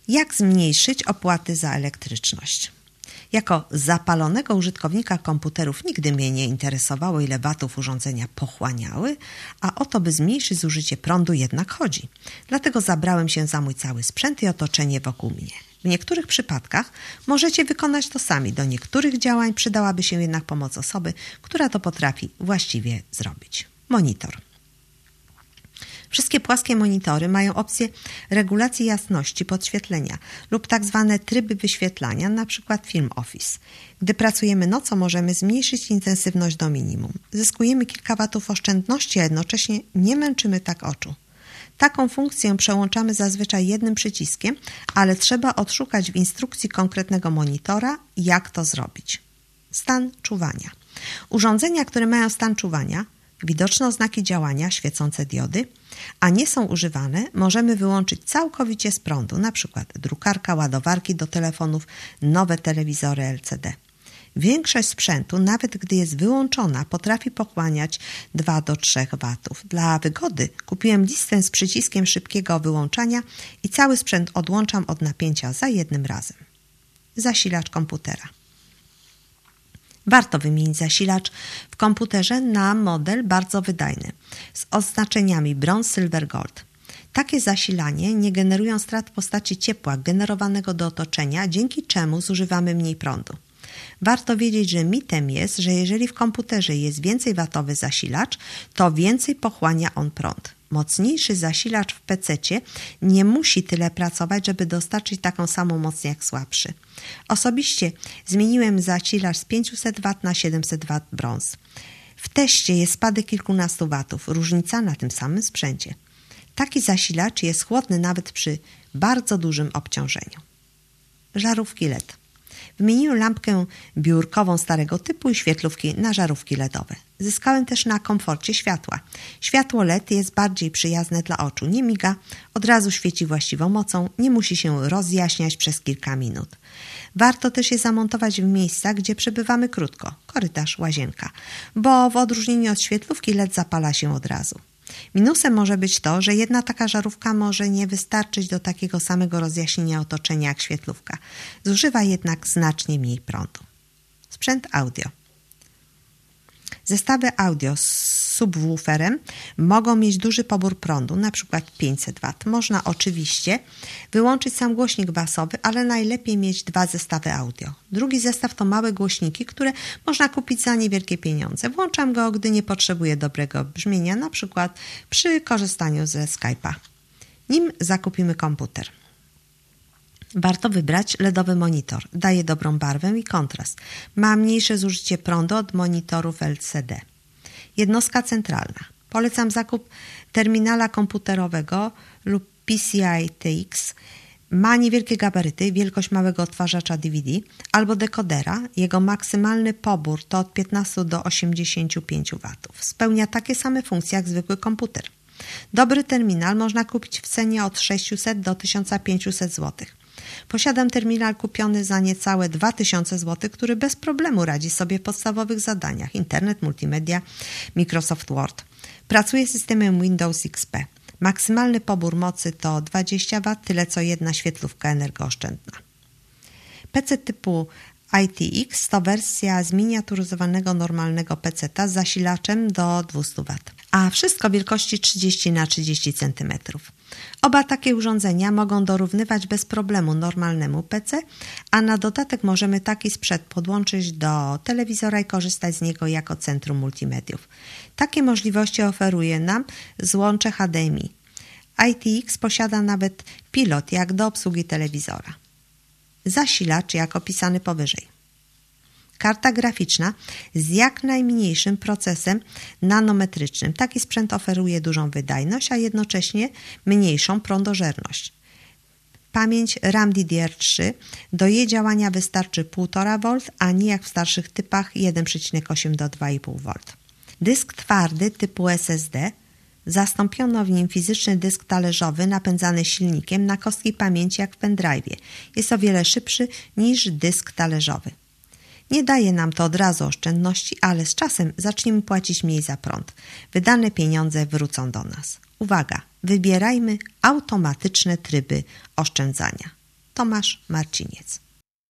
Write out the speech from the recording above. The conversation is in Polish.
Jak zmniejszyć opłaty za elektryczność? Jako zapalonego użytkownika komputerów nigdy mnie nie interesowało, ile watów urządzenia pochłaniały, a o to, by zmniejszyć zużycie prądu, jednak chodzi. Dlatego zabrałem się za mój cały sprzęt i otoczenie wokół mnie. W niektórych przypadkach możecie wykonać to sami. Do niektórych działań przydałaby się jednak pomoc osoby, która to potrafi właściwie zrobić. Monitor. Wszystkie płaskie monitory mają opcję regulacji jasności podświetlenia lub tak zwane tryby wyświetlania, np. Film Office. Gdy pracujemy nocą, możemy zmniejszyć intensywność do minimum. Zyskujemy kilka watów oszczędności, a jednocześnie nie męczymy tak oczu. Taką funkcję przełączamy zazwyczaj jednym przyciskiem, ale trzeba odszukać w instrukcji konkretnego monitora, jak to zrobić. Stan czuwania. Urządzenia, które mają stan czuwania, widoczne oznaki działania, świecące diody, a nie są używane, możemy wyłączyć całkowicie z prądu, np. drukarka, ładowarki do telefonów, nowe telewizory LCD. Większość sprzętu, nawet gdy jest wyłączona, potrafi pochłaniać 2 do 3 watów. Dla wygody kupiłem listę z przyciskiem szybkiego wyłączania i cały sprzęt odłączam od napięcia za jednym razem. Zasilacz komputera. Warto wymienić zasilacz w komputerze na model bardzo wydajny, z oznaczeniami brąz, silver, gold. Takie zasilanie nie generują strat w postaci ciepła generowanego do otoczenia, dzięki czemu zużywamy mniej prądu. Warto wiedzieć, że mitem jest, że jeżeli w komputerze jest więcej watowy zasilacz, to więcej pochłania on prąd. Mocniejszy zasilacz w PC-cie nie musi tyle pracować, żeby dostarczyć taką samą moc jak słabszy. Osobiście zmieniłem zasilacz z 500 W na 700 W brąz. W teście jest spadek kilkunastu watów, różnica na tym samym sprzęcie. Taki zasilacz jest chłodny nawet przy bardzo dużym obciążeniu. Żarówki LED. Wymieniłem lampkę biurkową starego typu i świetlówki na żarówki LEDowe. Zyskałem też na komforcie światła. Światło LED jest bardziej przyjazne dla oczu. Nie miga, od razu świeci właściwą mocą, nie musi się rozjaśniać przez kilka minut. Warto też je zamontować w miejscach, gdzie przebywamy krótko. Korytarz, łazienka. Bo w odróżnieniu od świetlówki LED zapala się od razu. Minusem może być to, że jedna taka żarówka może nie wystarczyć do takiego samego rozjaśnienia otoczenia jak świetlówka. Zużywa jednak znacznie mniej prądu. Sprzęt audio. Zestawy audio z subwooferem mogą mieć duży pobór prądu, np. 500 W. Można oczywiście wyłączyć sam głośnik basowy, ale najlepiej mieć 2 zestawy audio. Drugi zestaw to małe głośniki, które można kupić za niewielkie pieniądze. Włączam go, gdy nie potrzebuję dobrego brzmienia, np. przy korzystaniu ze Skype'a. Nim zakupimy komputer. Warto wybrać LEDowy monitor. Daje dobrą barwę i kontrast. Ma mniejsze zużycie prądu od monitorów LCD. Jednostka centralna. Polecam zakup terminala komputerowego lub PCI TX. Ma niewielkie gabaryty, wielkość małego odtwarzacza DVD albo dekodera. Jego maksymalny pobór to od 15 do 85 W. Spełnia takie same funkcje jak zwykły komputer. Dobry terminal można kupić w cenie od 600 do 1500 zł. Posiadam terminal kupiony za niecałe 2000 zł, który bez problemu radzi sobie w podstawowych zadaniach: internet, multimedia, Microsoft Word. Pracuję z systemem Windows XP. Maksymalny pobór mocy to 20 W, tyle co jedna świetlówka energooszczędna. PC typu ITX to wersja zminiaturyzowanego normalnego PC-ta z zasilaczem do 200 W, a wszystko wielkości 30 na 30 cm. Oba takie urządzenia mogą dorównywać bez problemu normalnemu PC, a na dodatek możemy taki sprzęt podłączyć do telewizora i korzystać z niego jako centrum multimediów. Takie możliwości oferuje nam złącze HDMI. ITX posiada nawet pilot jak do obsługi telewizora. Zasilacz jak opisany powyżej. Karta graficzna z jak najmniejszym procesem nanometrycznym. Taki sprzęt oferuje dużą wydajność, a jednocześnie mniejszą prądożerność. Pamięć RAM DDR3. Do jej działania wystarczy 1,5 V, a nie jak w starszych typach 1,8 do 2,5 V. Dysk twardy typu SSD. Zastąpiono w nim fizyczny dysk talerzowy napędzany silnikiem na kostki pamięci jak w pendrive'ie. Jest o wiele szybszy niż dysk talerzowy. Nie daje nam to od razu oszczędności, ale z czasem zaczniemy płacić mniej za prąd. Wydane pieniądze wrócą do nas. Uwaga! Wybierajmy automatyczne tryby oszczędzania. Tomasz Marciniec.